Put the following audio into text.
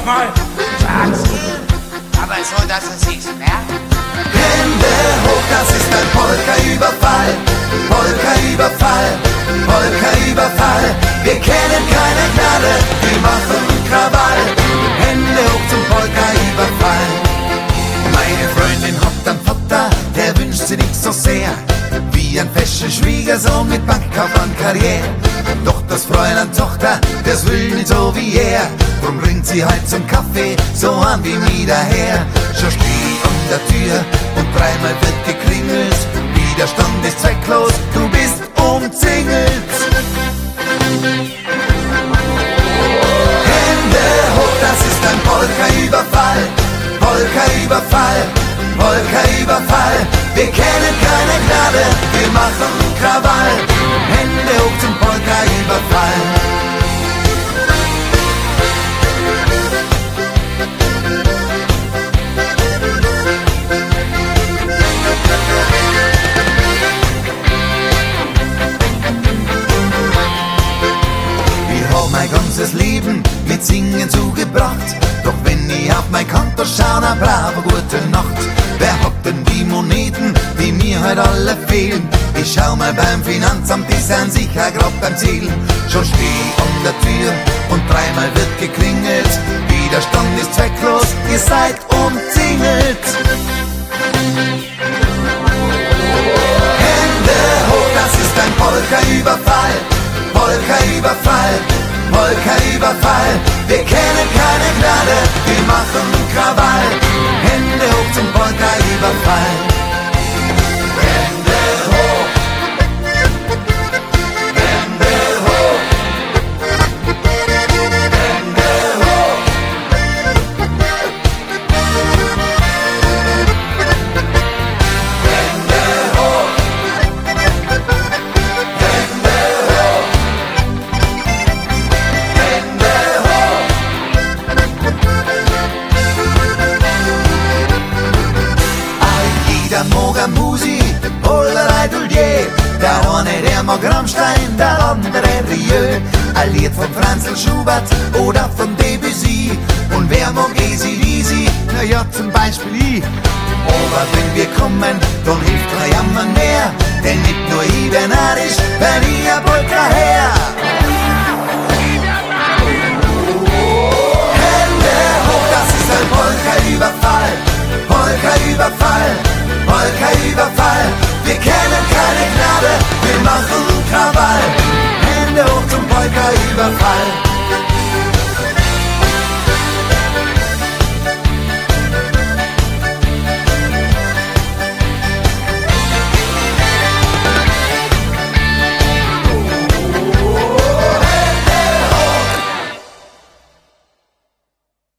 nochmal. Sag's dir, aber so, dass es sich merkt. Hände hoch, das ist ein Polka-Überfall. Polka-Überfall, Polka-Überfall. Wir kennen keine Gnade, wir machen Krawall. Hände hoch zum Polka-Überfall. Meine Freundin hat einen Vater, der wünscht sie nicht so sehr, wie ein fescher Schwiegersohn mit Bankkaufmann-Karriere. Doch das Fräulein Tochter, das will nicht so wie er. Drum bringt sie halt zum Kaffee, so an wie mir daher. Schon steh ich an der Tür und dreimal wird geklingelt. Widerstand ist zwecklos, du bist umzingelt. Hände hoch, das ist ein Polka-Überfall. Polka-Überfall, Polka-Überfall. Wir kennen keine Gnade, wir machen Krawall. Hände hoch zum Polka-Überfall. Ich hab mein ganzes Leben mit Singen zugebracht. Doch wenn ich auf mein Konto schau, na bravo, gute Nacht. Wer hat denn die Moneten, die mir heute alle fehlen? Ich schau mal beim Finanzamt, die sind sicher grad beim Ziel. Schon steh ich an der Tür und dreimal wird geklingelt. Widerstand ist zwecklos, ihr seid umzingelt. Hände hoch, das ist ein Polka-Überfall. Polka-Überfall, Polka-Überfall. Wir kennen keine Gnade, wir machen Krawall. Hände hoch zum Polka-Überfall. Hände hoch. Hände hoch. Hände hoch. Hände hoch. Hände hoch. Hände hoch. Jeder mag a Musi oder ein Dullier. Der eine, der mag Rammstein, der andere Rieu. Ein Lied von Franzl Schubert oder von Debussy. Und wer mag Easy, na ja, zum Beispiel ich. Aber wenn wir kommen, dann hilft kein Jammern mehr. Denn nicht nur ich bin narisch, wenn ich a Polka her. Hände hoch, das ist ein Polka-Überfall. Polka-Überfall, Polka-Überfall. Wir kennen keine Gnade, wir machen Krawall. Hände hoch zum Polka-Überfall.